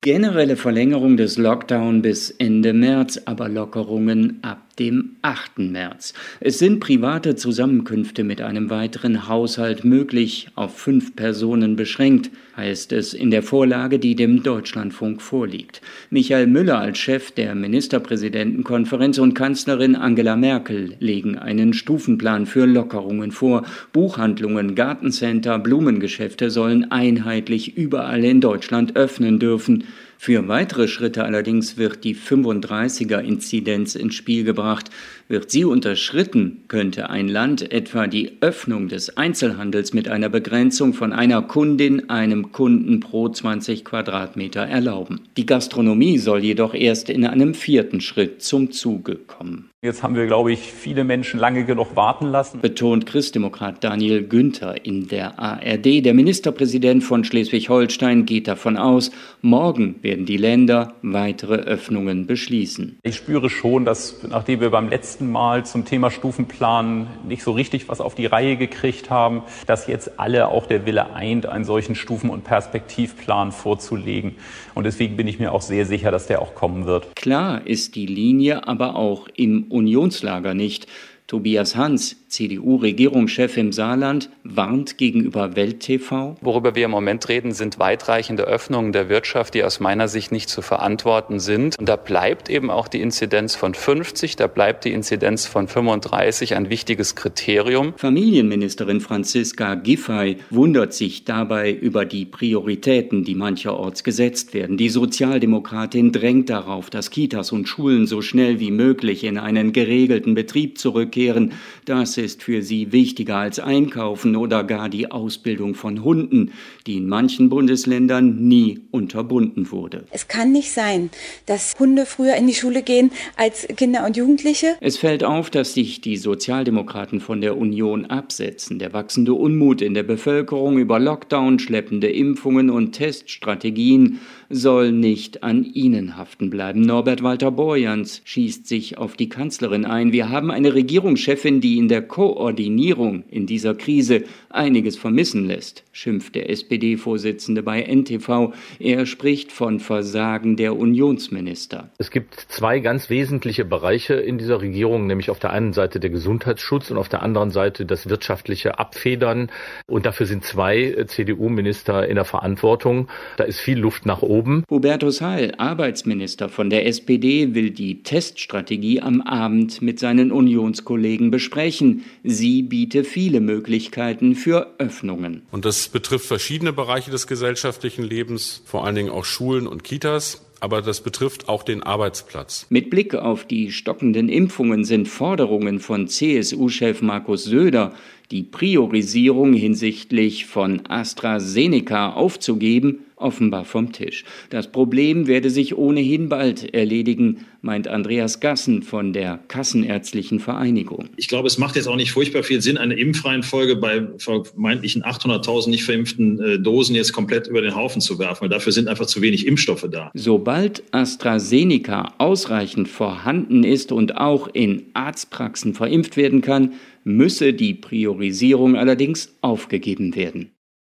Generelle Verlängerung des Lockdown bis Ende März, aber Lockerungen ab dem 8. März. Es sind private Zusammenkünfte mit einem weiteren Haushalt möglich, auf 5 Personen beschränkt, heißt es in der Vorlage, die dem Deutschlandfunk vorliegt. Michael Müller als Chef der Ministerpräsidentenkonferenz und Kanzlerin Angela Merkel legen einen Stufenplan für Lockerungen vor. Buchhandlungen, Gartencenter, Blumengeschäfte sollen einheitlich überall in Deutschland öffnen dürfen. Für weitere Schritte allerdings wird die 35er-Inzidenz ins Spiel gebracht. Wird sie unterschritten, könnte ein Land etwa die Öffnung des Einzelhandels mit einer Begrenzung von einer Kundin, einem Kunden pro 20 Quadratmeter erlauben. Die Gastronomie soll jedoch erst in einem 4. Schritt zum Zuge kommen. Jetzt haben wir, glaube ich, viele Menschen lange genug warten lassen, betont Christdemokrat Daniel Günther in der ARD. Der Ministerpräsident von Schleswig-Holstein geht davon aus, morgen werden die Länder weitere Öffnungen beschließen. Ich spüre schon, dass nachdem wir beim letzten Mal zum Thema Stufenplan nicht so richtig was auf die Reihe gekriegt haben, dass jetzt alle auch der Wille eint, einen solchen Stufen- und Perspektivplan vorzulegen. Und deswegen bin ich mir auch sehr sicher, dass der auch kommen wird. Klar ist die Linie aber auch im Unionslager nicht. Tobias Hans, CDU-Regierungschef im Saarland, warnt gegenüber Welt TV. Worüber wir im Moment reden, sind weitreichende Öffnungen der Wirtschaft, die aus meiner Sicht nicht zu verantworten sind. Und da bleibt eben auch die Inzidenz von 50, da bleibt die Inzidenz von 35 ein wichtiges Kriterium. Familienministerin Franziska Giffey wundert sich dabei über die Prioritäten, die mancherorts gesetzt werden. Die Sozialdemokratin drängt darauf, dass Kitas und Schulen so schnell wie möglich in einen geregelten Betrieb zurückkehren. Das ist für sie wichtiger als Einkaufen oder gar die Ausbildung von Hunden, die in manchen Bundesländern nie unterbunden wurde. Es kann nicht sein, dass Hunde früher in die Schule gehen als Kinder und Jugendliche. Es fällt auf, dass sich die Sozialdemokraten von der Union absetzen. Der wachsende Unmut in der Bevölkerung über Lockdown, schleppende Impfungen und Teststrategien soll nicht an ihnen haften bleiben. Norbert Walter Borjans schießt sich auf die Kanzlerin ein. Wir haben eine Regierungschefin, die in der Koordinierung in dieser Krise einiges vermissen lässt, schimpft der SPD-Vorsitzende bei NTV. Er spricht von Versagen der Unionsminister. Es gibt 2 ganz wesentliche Bereiche in dieser Regierung, nämlich auf der einen Seite der Gesundheitsschutz und auf der anderen Seite das wirtschaftliche Abfedern. Und dafür sind 2 CDU-Minister in der Verantwortung. Da ist viel Luft nach oben. Hubertus Heil, Arbeitsminister von der SPD, will die Teststrategie am Abend mit seinen Unionskollegen besprechen. Sie biete viele Möglichkeiten für Öffnungen. Und das betrifft verschiedene Bereiche des gesellschaftlichen Lebens, vor allen Dingen auch Schulen und Kitas. Aber das betrifft auch den Arbeitsplatz. Mit Blick auf die stockenden Impfungen sind Forderungen von CSU-Chef Markus Söder, die Priorisierung hinsichtlich von AstraZeneca aufzugeben, offenbar vom Tisch. Das Problem werde sich ohnehin bald erledigen, meint Andreas Gassen von der Kassenärztlichen Vereinigung. Ich glaube, es macht jetzt auch nicht furchtbar viel Sinn, eine Impfreihenfolge bei vermeintlichen 800.000 nicht verimpften Dosen jetzt komplett über den Haufen zu werfen, weil dafür sind einfach zu wenig Impfstoffe da. Sobald AstraZeneca ausreichend vorhanden ist und auch in Arztpraxen verimpft werden kann, müsse die Priorisierung allerdings aufgegeben werden.